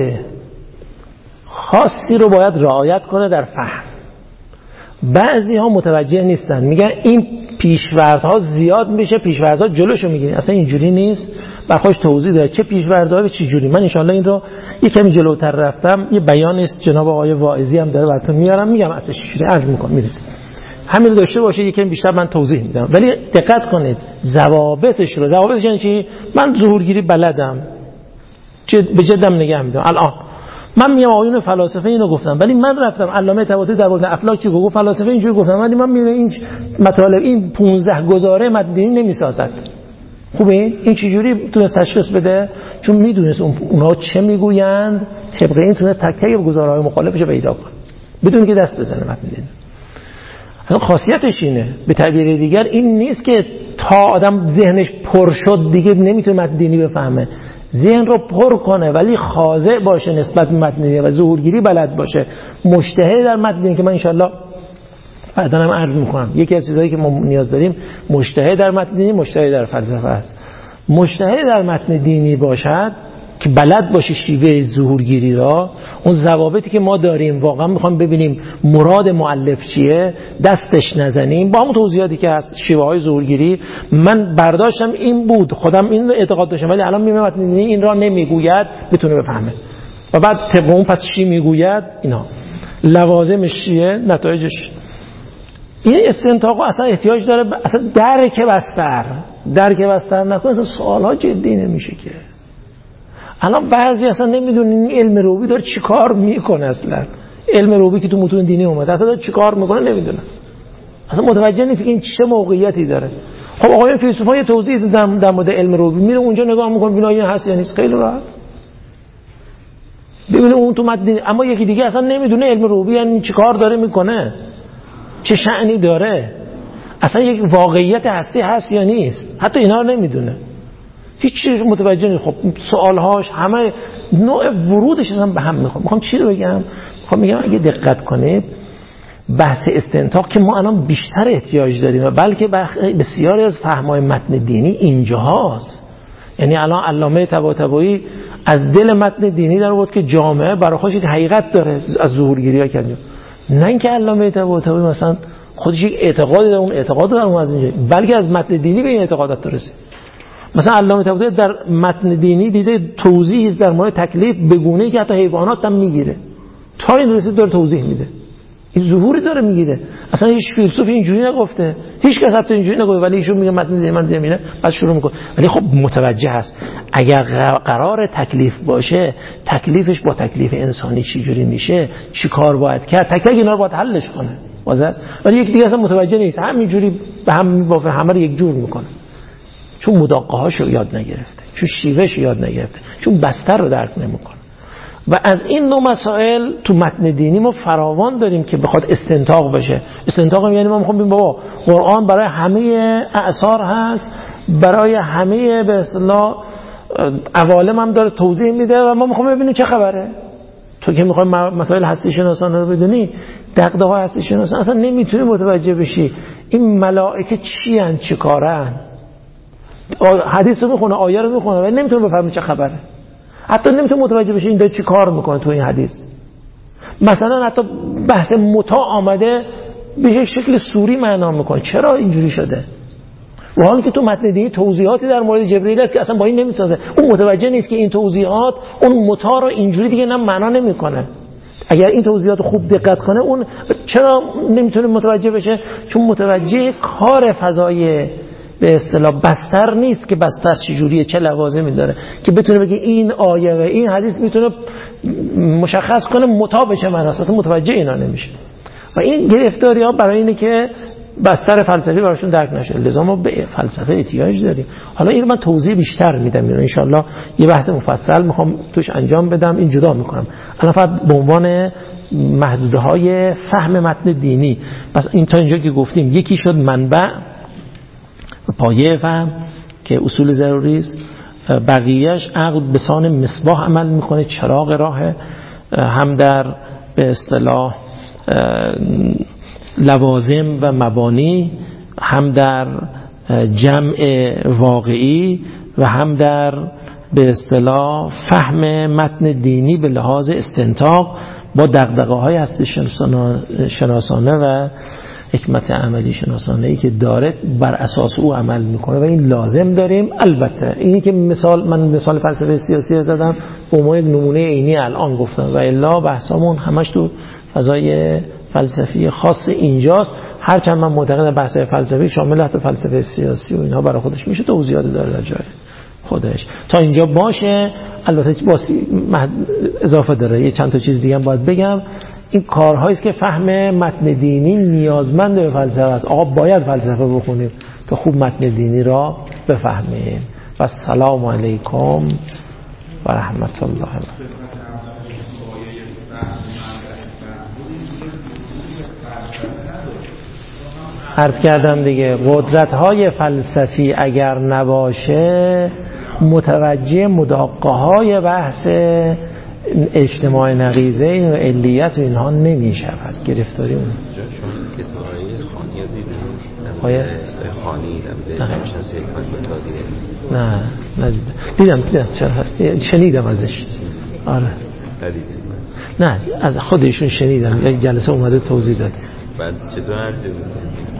خاصی رو باید رعایت کنه در فهم. بعضی ها متوجه نیستن، میگن این پیش‌فرض‌ها زیاد میشه، پیش‌فرض‌ها جلوشو میگیرن. اصلا اینجوری نیست، برخوش توضیح داره چه پیش‌فرض‌ها و چه جوری. من ان شاءالله این رو یک کمی جلوتر رفتم، یه بیانی است جناب آقای واعظی هم داره براتون میارم، میگم اصلا چجوری عرض میکنم میرسید. همین رو داشته باشه یک کمی بیشتر من توضیح میدم، ولی دقت کنید ضوابطش رو. ضوابطش یعنی چی؟ من ظهورگیری بلدم، جد به جدم نگه میدم. الان من میام آقایون فلاسفه اینو گفتم، ولی من رفتم علامه طباطبایی در مورد افلاک چی گفت، فلاسفه اینجوری گفتن، ولی من میبینم این مطالب این پانزده گزاره متن دینی نمیسازد. خوبه این چجوری تونست تشخیص بده؟ چون میدونست اونها چه میگویند، طبق این تونست تک تک گزاره‌های مخالفش رو پیدا کنه بدون که دست بزنه متن دینی. اصلا خاصیتش اینه. به تعبیر دیگر این نیست که تا آدم ذهنش پر شد دیگه نمیتونه متن دینی بفهمه. ذهن رو پر کنه ولی خاضع باشه نسبت به متن دینی و ظهورگیری بلد باشه، مجتهد در متن دینی که من انشالله بعدا هم عرض میکنم یکی از چیزهایی که ما نیاز داریم مجتهد در متن دینی، مجتهد در فلسفه است. مجتهد در متن دینی باشد که بلد باشه شیوه ظهورگیری را، اون ضوابطی که ما داریم واقعا میخوام ببینیم مراد مؤلف چیه، دستش نزنیم با همون توضیحاتی که هست شیوه های ظهورگیری. من برداشتم این بود، خودم این اعتقاد داشتم، ولی الان میبینم متن دینی این را نمیگوید بتونه بفهمه و بعد طبق اون پس چی میگوید، اینا لوازمش چیه، نتایجش. این استنتاق اصلا احتیاج داره اصلا درک بستر درک بستر نکنه اصلا سوال‌ها جدی نمیشه که. الان بعضی اصلا نمیدونن علم روبی داره چی کار میکنه، اصلا علم روبی که تو متون دینی اومده اصلا داره چی کار میکنه نمیدونن، اصلا متوجه نیست که این چه موقعیتی داره. خب آقایون فیلسوفا یه توضیح دادن در مورد علم روبی، میره اونجا نگاه میکنه ببینه این هست یا نیست، خیلی راحت ببینه اون تو متن دینی. اما یکی دیگه اصلا نمیدونه علم روبی یعنی چی کار داره میکنه، چه شأنی داره، اصلا یک واقعیت هستی هست یا نیست، حتی اینا رو نمیدونه، هیچ چیز متوجه نیست. خب سوالهاش همه نوع ورودش هم به هم میخوام. میخوام چی رو بگم؟ میخوام بگم اگه دقت کنید بحث استنتاق که ما الان بیشتر احتیاج داریم و بلکه بسیاری از فهم‌های متن دینی اینجاست. یعنی الان علامه طباطبایی از دل متن دینی در بود که جامعه برای خودش یک حقیقت داره از ظهورگیری‌ها کردیم، نه اینکه علامه طباطبایی مثلا خودش یک اعتقاد داره اون اعتقاد داره اون از اینجا، بلکه از متن دینی به این اعتقادات رسید. مثلا علامه طباطبایی در متن دینی دیده توضیحی در مورد تکلیف به گونه‌ای که حتی حیوانات هم میگیره، تا این رسید داره توضیح میده، این ظهوری داره میگیره. اصلا هیچ فیلسوفی اینجوری نگفته، هیچ کس حتی اینجوری نگفته، ولی ایشون میگه متن دینی من دیدم، بعد شروع میکنه. ولی خب متوجه هست اگر قرار تکلیف باشه، تکلیفش با تکلیف انسانی چی جوری میشه، چی کار باید کرد، تک تک اینا رو باید حلش کنه واضح. ولی یک دیگه اصلا متوجه نیست، همینجوری به هم میبافه، همه رو یک جور میکنه، چون مداقه هاشو یاد نگرفته، چون شیوهش یاد نگرفته، چون بستر رو درک نمیکنه. و از این نوع مسائل تو متن دینی ما فراوان داریم که بخواد استنتاق بشه. استنتاق یعنی ما میخوام بگیم بابا قرآن برای همه اعصار هست، برای همه به اصطلاح عوالم هم داره توضیح میده و ما میخوام ببینیم چه خبره. تو که میخوای مسائل هستی شناسانه رو بدونی، دغدغه‌های هستی شناسانه اصلا نمیتونی متوجه بشی این ملائکه چی ان، چی کارن. حدیث رو میخونه، آیه رو میخونه ولی نمیتونه بفهمه چه خبره، حتی نمیتونه متوجه بشه این داره چی کار میکنه تو این حدیث. مثلا حتی بحث متاع آمده به یک شکل سوری معنا میکنه، چرا اینجوری شده؟ و حالا که تو متن دینی توضیحاتی در مورد جبرئیل است که اصلا با این نمیسازه، اون متوجه نیست که این توضیحات اون متاع رو اینجوری دیگه نه معنا نمیکنه. اگر این توضیحات خوب دقت کنه اون چرا نمیتونه متوجه بشه؟ چون متوجه کار فضای به اصطلاح بستر نیست که بستر چجوریه، چه لوازمی داره که بتونه بگه این آیه و این حدیث میتونه مشخص کنه مطابق چه معناست، اصلا متوجه اینا نمیشه. و این گرفتاری ها برای اینه که بستر فلسفی براشون درک نشه، لذا ما به فلسفه احتیاج داریم. حالا این رو من توضیح بیشتر میدم، اینو ان شاءالله یه بحث مفصل میخوام توش انجام بدم، این جدا میکنم. الان فقط به عنوان محدوده های فهم متن دینی، پس این تا اینجا که گفتیم یکی شد منبع پایه فهم که اصول ضروری است، بقیهش عقل به سان مصباح عمل میکنه، چراغ راه، هم در به اصطلاح لوازم و مبانی، هم در جمع واقعی و هم در به اصطلاح فهم متن دینی به لحاظ استنتاق با دغدغه‌های هستی شناسانه و حکمت عملی شناسانه‌ای که داره بر اساس او عمل میکنه و این لازم داریم. البته اینی که مثال من مثال فلسفه سیاسی زدم به عنوان یک نمونه عینی الان گفتم و الا بحثامون همش تو فضای فلسفی خاص اینجاست، هرچند من معتقدم بحث‌های فلسفی شامل حتی فلسفه سیاسی و اینها برای خودش میشه توضیحات داره در جای خودش. تا اینجا باشه. البته باسی اضافه داره یه چند تا چیز دیگه هم باید بگم. این کارهایی است که فهم متن دینی نیازمند به فلسفه است. آقا باید فلسفه بخونیم تا خوب متن دینی را بفهمیم. و السلام علیکم و رحمت الله. عرض کردم دیگه قدرت‌های فلسفی اگر نباشه متوجه مداقه های بحث اجتماع نقیضه و علیت و اینها نمی شود. گرفتاری اون
آیا خانی
نه ندیدم. دیدم دیدم شنیدم ازش. آره نه از خودشون شنیدم. یک جلسه اومده توضیح داد.
بعد چطور